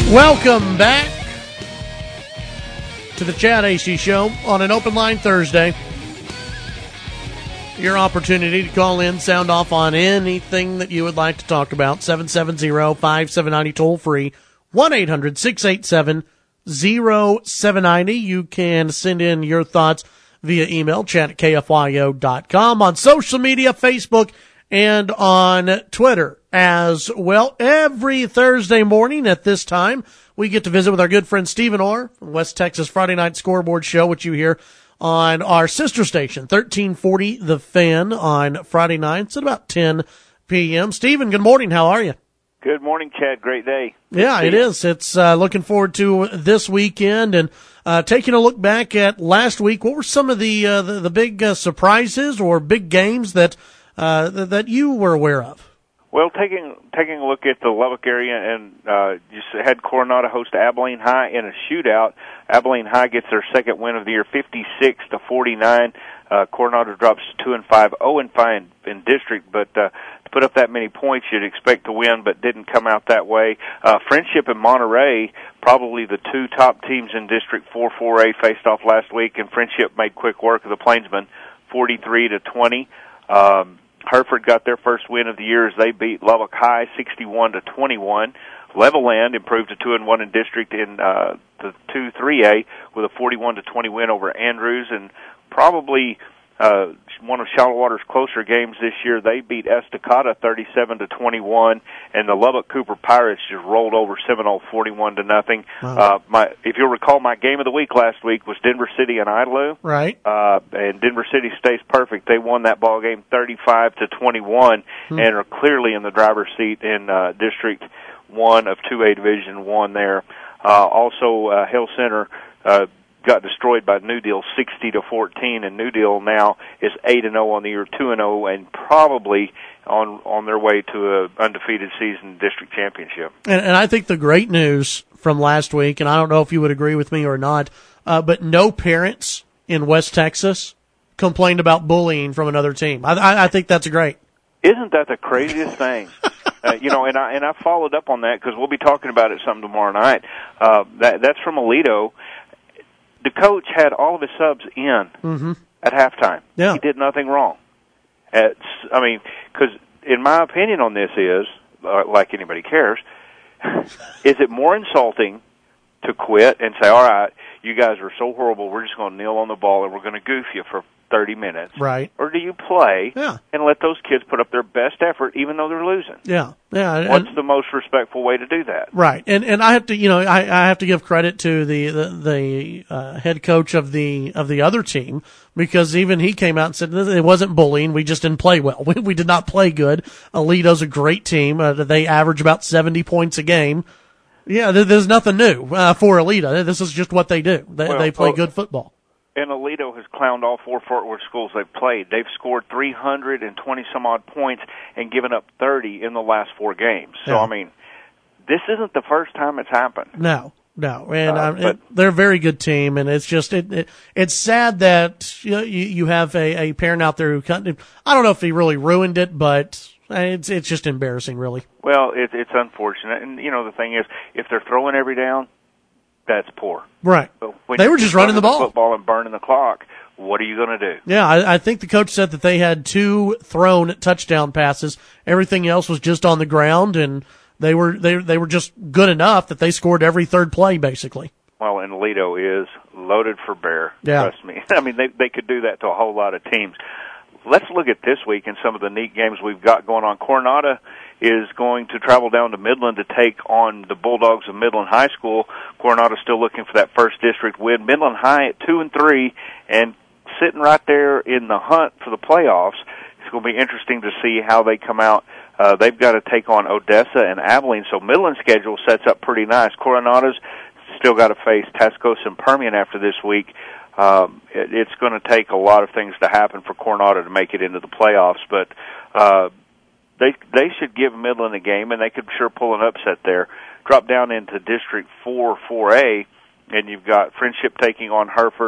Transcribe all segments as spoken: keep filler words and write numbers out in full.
Welcome back to the Chad A C Show on an Open Line Thursday. Your opportunity to call in, sound off on anything that you would like to talk about. seven seven zero, five seven nine zero, toll free. one eight hundred, six eight seven, zero seven nine zero. You can send in your thoughts via email, chat at k f y o dot com, on social media, Facebook, and on Twitter as well. Every Thursday morning at this time, we get to visit with our good friend Stephen Orr from West Texas Friday Night Scoreboard Show, which you hear on our sister station, thirteen forty The Fan, on Friday nights at about ten p.m. Stephen, good morning. How are you? Good morning, Chad. Great day. Good yeah, it is. It's uh, looking forward to this weekend and uh, taking a look back at last week. What were some of the uh, the, the big uh, surprises or big games that uh, that you were aware of? Well, taking taking a look at the Lubbock area, and uh, just had Coronado host Abilene High in a shootout. Abilene High gets their second win of the year, fifty-six to forty-nine. Uh, Coronado drops to two and five, zero and five in, in district, but uh, to put up that many points, you'd expect to win, but didn't come out that way. Uh, Friendship and Monterey, probably the two top teams in District four four A, faced off last week, and Friendship made quick work of the Plainsmen, forty-three to twenty. Um, Hereford got their first win of the year as they beat Lubbock High sixty-one to twenty-one. Levelland improved to two and one in district in uh, the two three A with a forty-one to twenty win over Andrews, and probably uh, one of Shallow closer games this year. They beat Estacada thirty-seven to twenty-one, and the Lubbock Cooper Pirates just rolled over Seminole forty-one to nothing. Wow. Uh, my, if you'll recall, my game of the week last week was Denver City and Idalou. Right. Uh, and Denver City stays perfect. They won that ball game thirty-five to twenty-one, hmm. and are clearly in the driver's seat in uh, District One of two A Division One there. Uh, also, uh, Hill Center uh, got destroyed by New Deal sixty to fourteen, and New Deal now is eight and zero on the year, two and zero, and probably on on their way to a undefeated season district championship. And, and I think the great news from last week, and I don't know if you would agree with me or not, uh, but no parents in West Texas complained about bullying from another team. I, I, I think that's great. Isn't that the craziest thing? Uh, you know, and I and I followed up on that because we'll be talking about it some tomorrow night. Uh, that that's from Aledo. The coach had all of his subs in mm-hmm. at halftime. Yeah. He did nothing wrong. It's, I mean, because in my opinion on this is, uh, like anybody cares, is it more insulting to quit and say, all right, you guys are so horrible, we're just going to kneel on the ball and we're going to goof you for thirty minutes? Right. Or do you play yeah. and let those kids put up their best effort even though they're losing? Yeah. Yeah. What's and, the most respectful way to do that? Right. And and I have to, you know, I, I have to give credit to the the, the uh, head coach of the of the other team, because even he came out and said it wasn't bullying, we just didn't play well. We, we did not play good. Aledo's a great team. Uh, they average about seventy points a game. Yeah, there, there's nothing new uh, for Aledo. This is just what they do. They, well, they play well, good football. And Aledo has clowned all four Fort Worth schools they've played. They've scored three hundred twenty some odd points and given up thirty in the last four games. So, yeah. I mean, this isn't the first time it's happened. No, no. And uh, um, but, it, they're a very good team, and it's just it, it it's sad that you know, you, you have a, a parent out there who kind of, I don't know if he really ruined it, but it's it's just embarrassing, really. Well, it, it's unfortunate. And, you know, the thing is, if they're throwing every down, that's poor. Right. When they were just running the ball. The football and burning the clock. What are you going to do? Yeah, I, I think the coach said that they had two thrown touchdown passes. Everything else was just on the ground, and they were they they were just good enough that they scored every third play, basically. Well, and Aledo is loaded for bear. Yeah. Trust me. I mean, they they could do that to a whole lot of teams. Let's look at this week and some of the neat games we've got going on. Coronado is going to travel down to Midland to take on the Bulldogs of Midland High School. Coronado's still looking for that first district win. Midland High at two and three, and sitting right there in the hunt for the playoffs. It's going to be interesting to see how they come out. Uh, they've got to take on Odessa and Abilene, so Midland's schedule sets up pretty nice. Coronado's still got to face Tascosa and Permian after this week. Um, it, it's going to take a lot of things to happen for Coronado to make it into the playoffs, but uh, they they should give Midland a game, and they could sure pull an upset there. Drop down into District four, four A, and you've got Friendship taking on Hereford.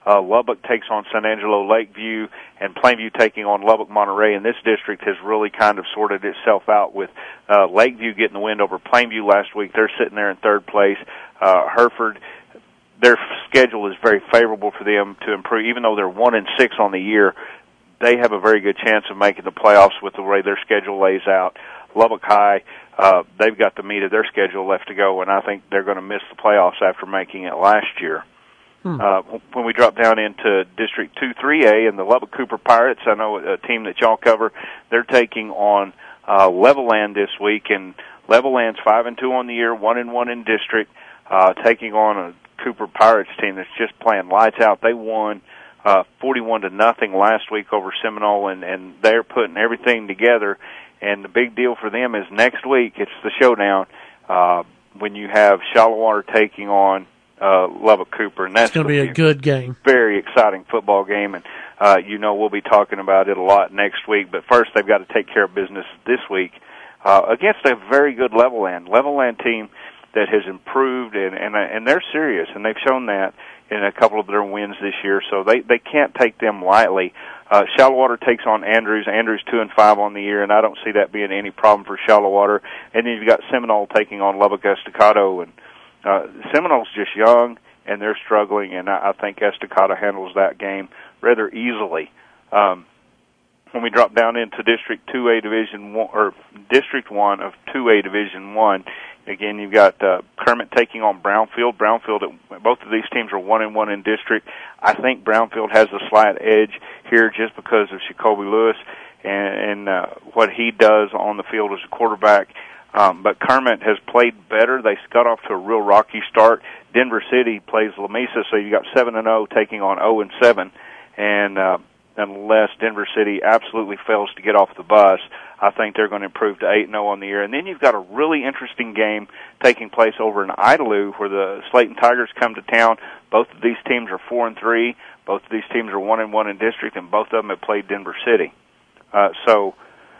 Uh, Lubbock takes on San Angelo Lakeview, and Plainview taking on Lubbock Monterey. And this district has really kind of sorted itself out with uh, Lakeview getting the win over Plainview last week. They're sitting there in third place. Uh, Hereford, their schedule is very favorable for them to improve. Even though they're one and six on the year, they have a very good chance of making the playoffs with the way their schedule lays out. Lubbock High, uh, they've got the meat of their schedule left to go, and I think they're going to miss the playoffs after making it last year. Hmm. Uh, when we drop down into District two three A and the Lubbock Cooper Pirates, I know a team that y'all cover, they're taking on uh, Levelland this week, and Levelland's five and two on the year, one and one in district, uh, taking on a Cooper Pirates team that's just playing lights out. They won uh, forty-one to nothing last week over Seminole, and, and they're putting everything together. And the big deal for them is next week, it's the showdown, uh, when you have Shallowater taking on uh, Lubbock Cooper. And that's going to be a good game. Very exciting football game, and uh, you know we'll be talking about it a lot next week. But first, they've got to take care of business this week uh, against a very good Levelland. Levelland team that has improved, and, and, and they're serious, and they've shown that in a couple of their wins this year, so they, they can't take them lightly. Uh, Shallowater takes on Andrews. Andrews two and five on the year, and I don't see that being any problem for Shallowater. And then you've got Seminole taking on Lubbock Estacado, and uh, Seminole's just young and they're struggling, and I, I think Estacado handles that game rather easily. Um, when we drop down into District two A Division One or District One of two A Division One, again you've got uh, Kermit taking on Brownfield. Brownfield, both of these teams are one and one in district. I think Brownfield has a slight edge here just because of Jacoby Lewis and, and uh, what he does on the field as a quarterback. Um, but Kermit has played better. They got off to a real rocky start. Denver City plays Lamesa, so you got seven and zero taking on zero and seven, and uh, unless Denver City absolutely fails to get off the bus, I think they're going to improve to eight and zero on the year. And then you've got a really interesting game taking place over in Idalou, where the Slayton Tigers come to town. Both of these teams are four and three. Both of these teams are one and one in district, and both of them have played Denver City. Uh, so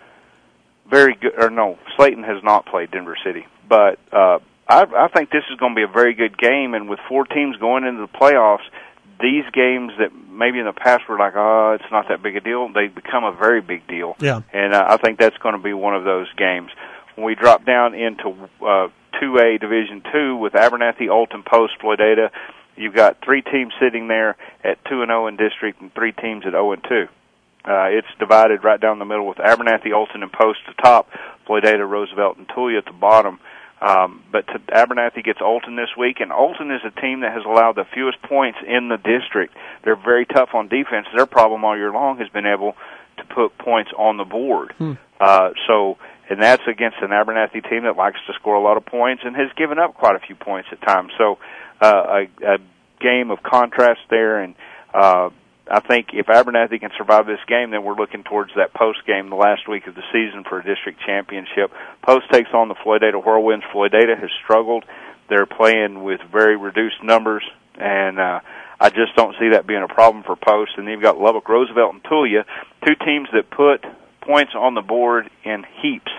very good. Or no, Slayton has not played Denver City, but uh, I, I think this is going to be a very good game. And with four teams going into the playoffs, these games that maybe in the past were like, oh, it's not that big a deal, they become a very big deal. Yeah. And uh, I think that's going to be one of those games. When we drop down into uh, two A Division two with Abernathy, Olton, Post, Floydada, you've got three teams sitting there at two and zero in district, and three teams at zero and two. Uh, it's divided right down the middle with Abernathy, Olton, and Post at the top, Floydada, Roosevelt, and Tulia at the bottom. Um, but to, Abernathy gets Olton this week, and Olton is a team that has allowed the fewest points in the district. They're very tough on defense. Their problem all year long has been able to put points on the board. Hmm. Uh, so, and that's against an Abernathy team that likes to score a lot of points and has given up quite a few points at times. So, uh, a, a game of contrast there, and uh, I think if Abernathy can survive this game, then we're looking towards that Post game the last week of the season for a district championship. Post takes on the Floydada Whirlwinds. Floydada has struggled. They're playing with very reduced numbers, and uh, I just don't see that being a problem for Post. And then you've got Lubbock, Roosevelt, and Tulia, two teams that put points on the board in heaps.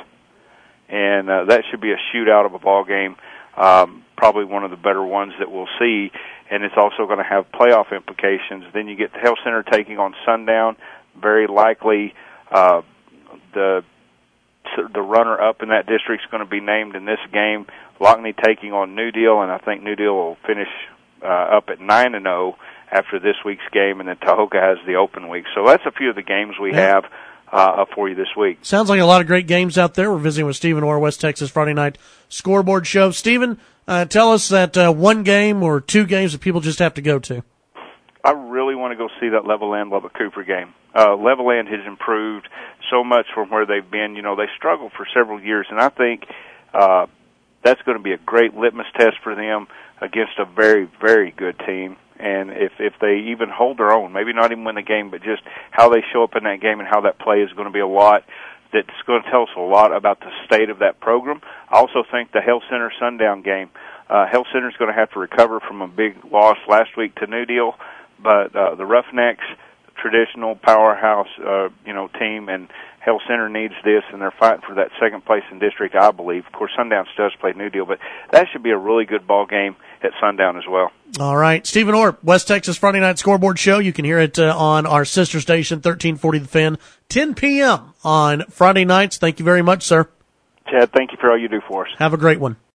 And uh, that should be a shootout of a ball game, um, probably one of the better ones that we'll see. And it's also going to have playoff implications. Then you get the Health Center taking on Sundown. Very likely uh, the the runner-up in that district is going to be named in this game. Lockney taking on New Deal, and I think New Deal will finish uh, up at nine and zero after this week's game, and then Tahoka has the open week. So that's a few of the games we yeah. have uh, for you this week. Sounds like a lot of great games out there. We're visiting with Stephen Orr, West Texas Friday Night Scoreboard Show. Stephen, Uh, tell us that uh, one game or two games that people just have to go to. I really want to go see that Levelland Lubbock Cooper game. Uh, Levelland has improved so much from where they've been. You know, they struggled for several years, and I think uh, that's going to be a great litmus test for them against a very, very good team. And if if they even hold their own, maybe not even win the game, but just how they show up in that game and how that play is going to be a lot. That's going to tell us a lot about the state of that program. I also think the Health Center Sundown game, uh, Health Center is going to have to recover from a big loss last week to New Deal, but uh, the Roughnecks, traditional powerhouse, uh, you know, team, and Hell Center needs this, and they're fighting for that second place in district, I believe. Of course, Sundown Studs played New Deal, but that should be a really good ball game at Sundown as well. All right. Stephen Orp, West Texas Friday Night Scoreboard Show. You can hear it uh, on our sister station, thirteen forty The Fan, ten p.m. on Friday nights. Thank you very much, sir. Chad, thank you for all you do for us. Have a great one.